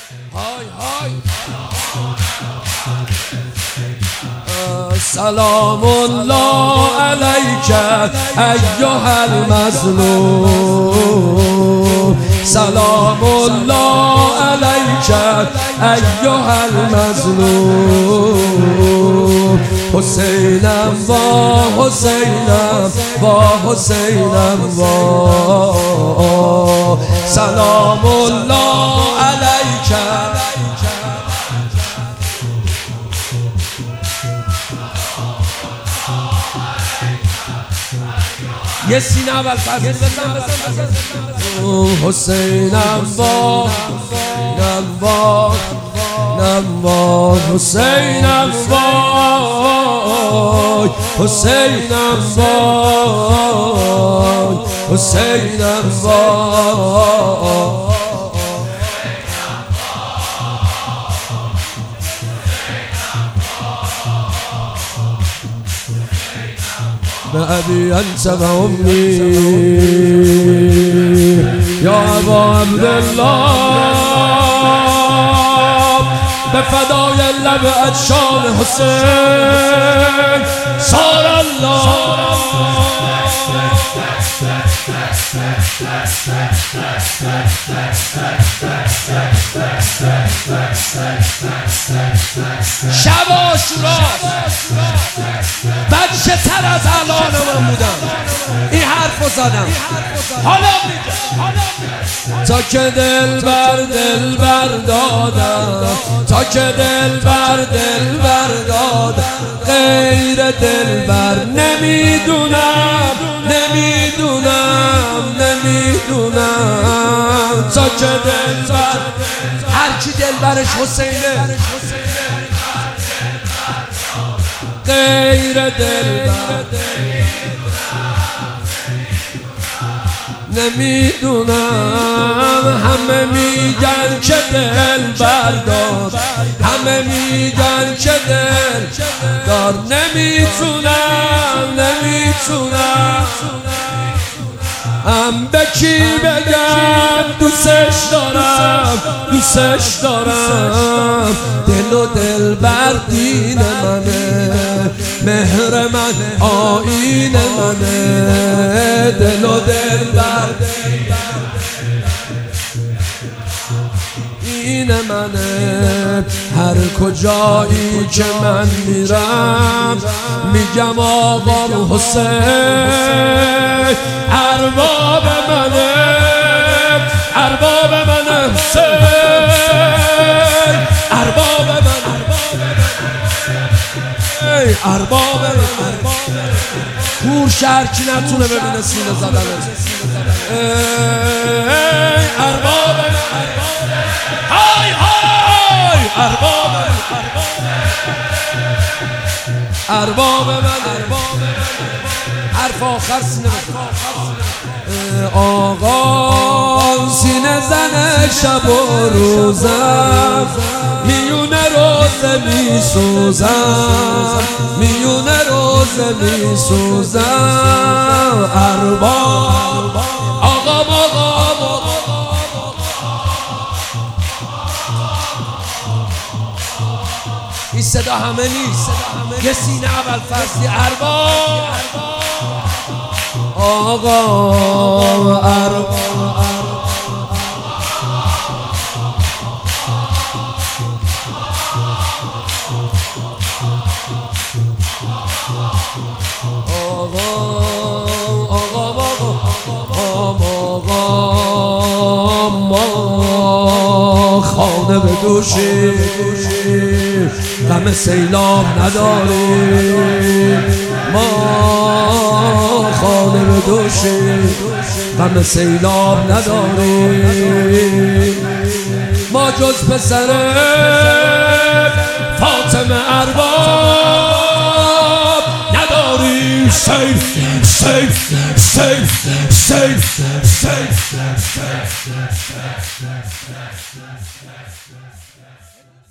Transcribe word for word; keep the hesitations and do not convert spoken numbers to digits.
های های سلام الله علیک ایها المظلوم سلام الله علیک ایها المظلوم حسینم و حسینم و حسینم و سلام الله علیک. یه سینه اول فصل بزن حسینم با حسینم با حسینم با حسینم با حسینم با بأبي أنت وأمي يا أبا عبد الله بفدای لب ادشان حسین صار الله شب عاشورا بچه تر از الان من بودم این حرفو زدم حالا تا که دل بر دل بردادم تا که دل بر دل بردادم غیر دل بر نمیدونم نمیدونم نمیدونم تا که دل بر هرکی دل برش حسینه غیر دل بر نمیدونم همه میگن که دل بردار همه میگن که دل دار نمیتونم نمیتونم ام به کی بگم دوستش دارم دوستش دارم دل و دل بر دین منه مهر من آیین منه دل و دل بر این منه هر کجایی که من میرم میگم آقام حسین ارباب منه ارباب منه حسین ارباب منه ارباب منه کور شهر کی نتونه ببینه سینه زدن ارباب منه های های ارباب ارباب من حرف آخر سینه آقا سینه زن شب و روزم میونه روزه میسوزم میونه روزه میسوزم ارباب آقا آقا این صدا همه نیست یه سینه اول فصلی ارباب آقا ارباب خانه به دوشی غم سیلاب نداریم ما خانه به دوشی غم سیلاب نداریم ما جز پسر فاطمه ارباب نداریم سیف سیف سیف سیف سیف